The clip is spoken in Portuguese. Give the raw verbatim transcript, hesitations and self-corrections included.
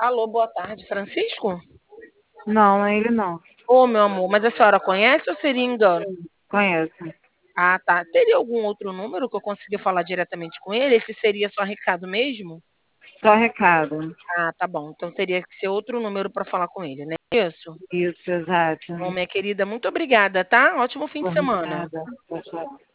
Alô, boa tarde, Francisco? Não, não é ele não. Ô, meu amor, mas a senhora conhece ou seria engano? Conheço. Ah, tá. Teria algum outro número que eu consiga falar diretamente com ele? Esse seria só recado mesmo? Só recado. Ah, tá bom. Então teria que ser outro número para falar com ele, né? Isso. Isso, exato. Bom, minha querida, muito obrigada, tá? Ótimo fim de Por semana. nada. Tchau, tchau.